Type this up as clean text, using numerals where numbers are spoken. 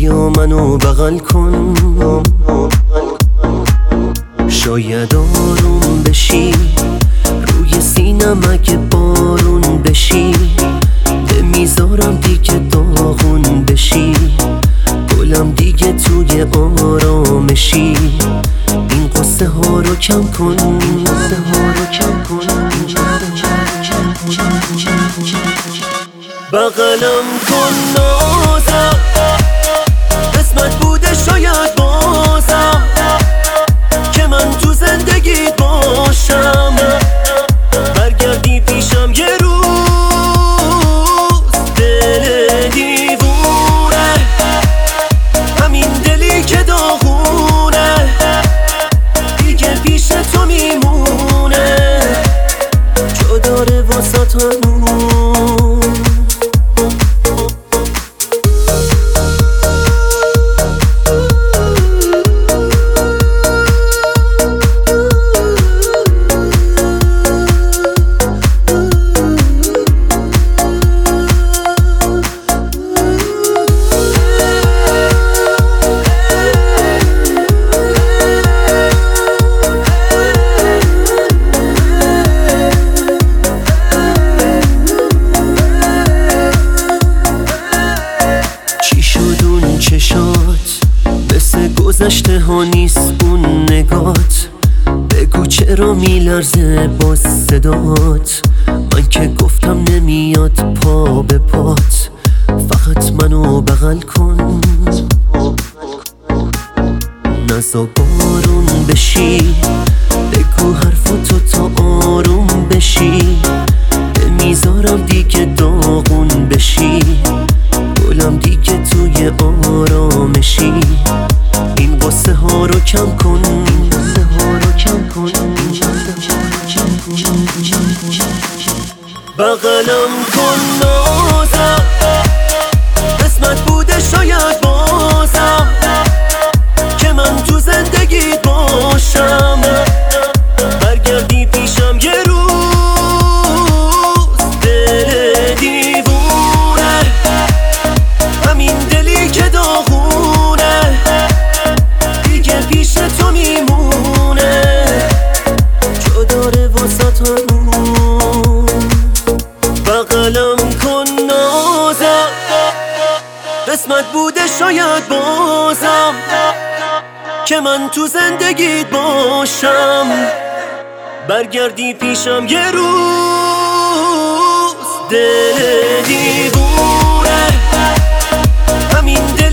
بیا منو بغل کن، شاید آروم بشی، روی سینم اگه بارون بشی، نمیذارم دیگه داغون بشی، گلم دیگه توی آرامشی، این قصه ها رو کم کن، بغلم کن نازم، قسمت بوده شاید بازم که من تو زندگیت باشم، برگردی پیشم یه روز، دل دیوونه، همین دلی که داغونه، دیگه پیش تو میمونه، جا داره واسه هنوز. چشات مثل گذشته ها نیست اون نگات، بگو چرا میلرزه با صدات، من که گفتم نمیاد پا به پات، فقط منو بغل کن، نزا بارون بشی، بگو حرفاتو تا آروم بشی، نمیذارم دیگه داغون بشی، گلم دیگه توی آرامشی، این قصه ها رو کم کن، بغلم کن نازم، قسمت بوده شاید بازم که من تو زندگیت باشم، برگردی پیشم یه روز، دل دیوونه، همین دلی که داغونه، دیگه پیش تو میمونه، جا داره واسه هنوز. بغلم کن نازم، قسمت بوده شاید بازم که من تو زندگیت باشم، برگردی پیشم یه روز، دل دیوونه، همین